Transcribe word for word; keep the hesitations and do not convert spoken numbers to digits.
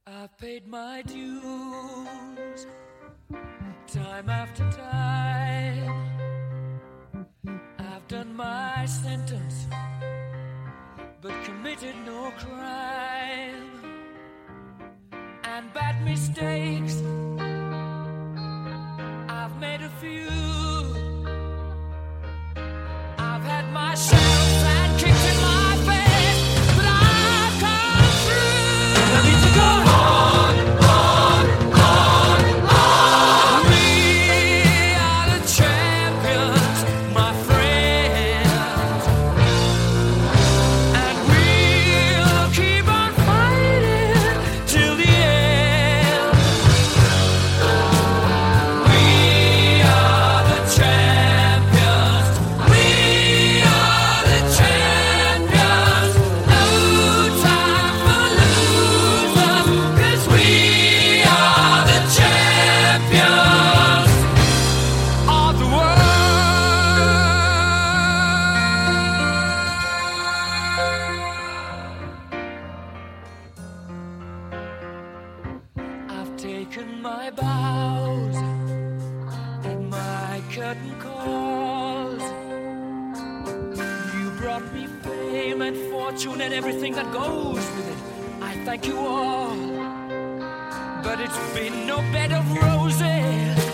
I've paid my dues time after time. I've done my sentence, but committed no crime. And bad mistakes, I've made a few. I've had my share of bad kicks in my face, but I've come through. And I need to go on, on, on, on. We are the champions, my friends, and we'll keep on fighting till the end. We are the champions. We are the champions. No time for losers, 'cause we are the champions of the world. I've taken my bows and my curtain calls. You brought me fame and fortune and everything that goes with it. I thank you all, but it's been no bed of roses.